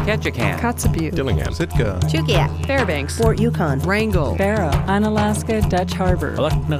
Ketchikan, Kotzebue, Dillingham, Sitka, Chugiak, Fairbanks, Fort Yukon, Wrangell, Barrow, Unalaska, Dutch Harbor.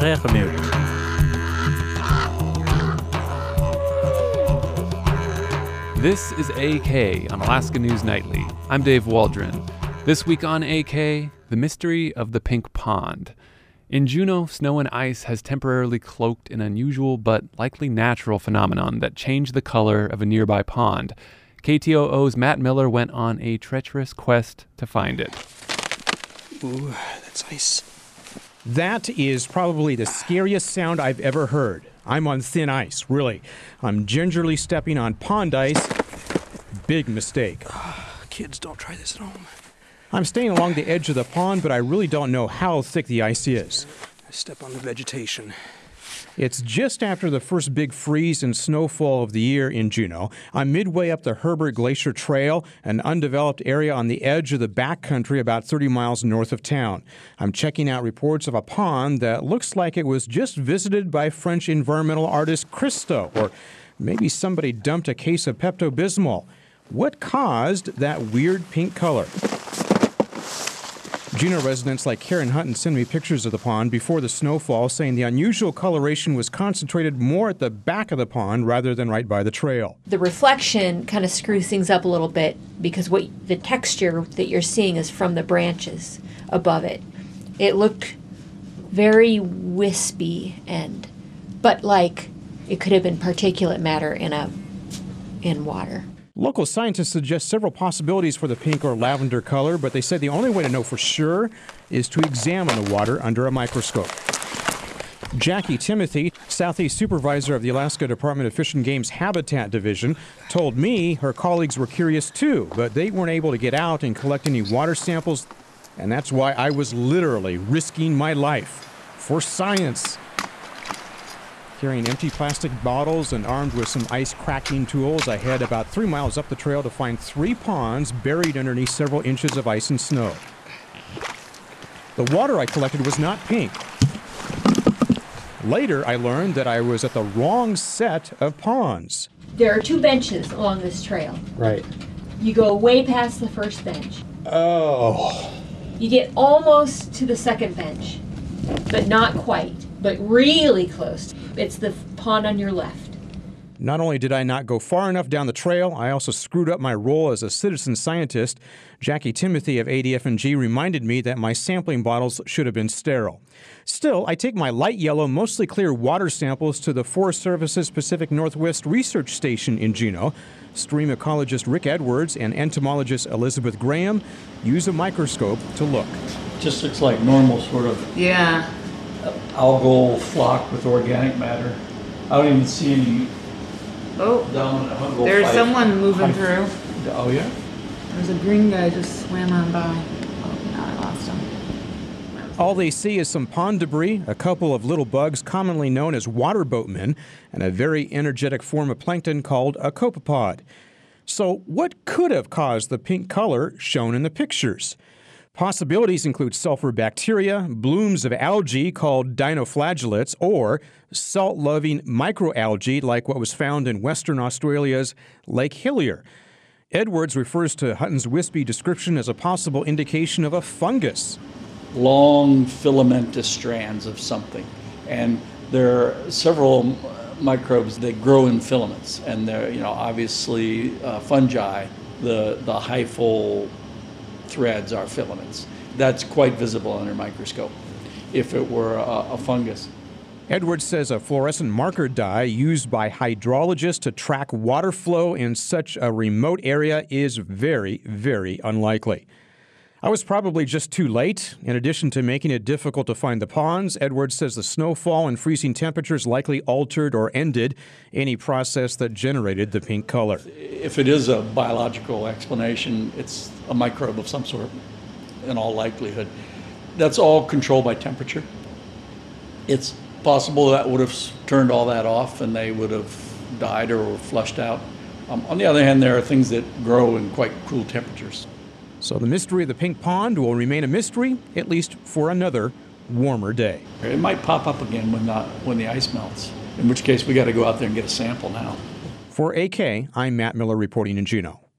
This is AK on Alaska News Nightly. I'm Dave Waldron. This week on AK, the mystery of the Pink Pond. In Juneau, snow and ice has temporarily cloaked an unusual but likely natural phenomenon that changed the color of a nearby pond. KTOO's Matt Miller went on a treacherous quest to find it. Ooh, that's ice. That is probably the scariest sound I've ever heard. I'm on thin ice, really. I'm gingerly stepping on pond ice. Big mistake. Kids, don't try this at home. I'm staying along the edge of the pond, but I really don't know how thick the ice is. I step on the vegetation. It's just after the first big freeze and snowfall of the year in Juneau. I'm midway up the Herbert Glacier Trail, an undeveloped area on the edge of the backcountry about 30 miles north of town. I'm checking out reports of a pond that looks like it was just visited by French environmental artist Christo, or maybe somebody dumped a case of Pepto-Bismol. What caused that weird pink color? Juneau residents like Karen Hutton sent me pictures of the pond before the snowfall, saying the unusual coloration was concentrated more at the back of the pond rather than right by the trail. The reflection kind of screws things up a little bit because the texture that you're seeing is from the branches above it. It looked very wispy but like it could have been particulate matter in water. Local scientists suggest several possibilities for the pink or lavender color, but they said the only way to know for sure is to examine the water under a microscope. Jackie Timothy, Southeast Supervisor of the Alaska Department of Fish and Game's Habitat Division, told me her colleagues were curious too, but they weren't able to get out and collect any water samples, and that's why I was literally risking my life for science. Carrying empty plastic bottles and armed with some ice cracking tools, I head about 3 miles up the trail to find 3 ponds buried underneath several inches of ice and snow. The water I collected was not pink. Later, I learned that I was at the wrong set of ponds. There are 2 benches along this trail. Right. You go way past the first bench. Oh. You get almost to the second bench, but not quite, but really close. It's the pond on your left. Not only did I not go far enough down the trail, I also screwed up my role as a citizen scientist. Jackie Timothy of ADF&G reminded me that my sampling bottles should have been sterile. Still, I take my light yellow, mostly clear water samples to the Forest Service's Pacific Northwest Research Station in Juneau. Stream ecologist Rick Edwards and entomologist Elizabeth Graham use a microscope to look. Just looks like normal sort of algal flock with organic matter. I don't even see any dominant fungal there's life. someone moving through. Oh, yeah? There's a green guy just swam on by. Oh, now I lost him. All they see is some pond debris, a couple of little bugs commonly known as water boatmen, and a very energetic form of plankton called a copepod. So what could have caused the pink color shown in the pictures? Possibilities include sulfur bacteria, blooms of algae called dinoflagellates, or salt-loving microalgae like what was found in Western Australia's Lake Hillier. Edwards refers to Hutton's wispy description as a possible indication of a fungus. Long filamentous strands of something. And there are several microbes that grow in filaments. And they're, obviously fungi, the hyphal threads are filaments. That's quite visible under a microscope if it were a fungus. Edwards says a fluorescent marker dye used by hydrologists to track water flow in such a remote area is very, very unlikely. I was probably just too late. In addition to making it difficult to find the ponds, Edwards says the snowfall and freezing temperatures likely altered or ended any process that generated the pink color. If it is a biological explanation, it's a microbe of some sort, in all likelihood. That's all controlled by temperature. It's possible that would have turned all that off and they would have died or were flushed out. On the other hand, there are things that grow in quite cool temperatures. So the mystery of the pink pond will remain a mystery, at least for another warmer day. It might pop up again when the ice melts, in which case we got to go out there and get a sample now. For AK, I'm Matt Miller reporting in Juneau.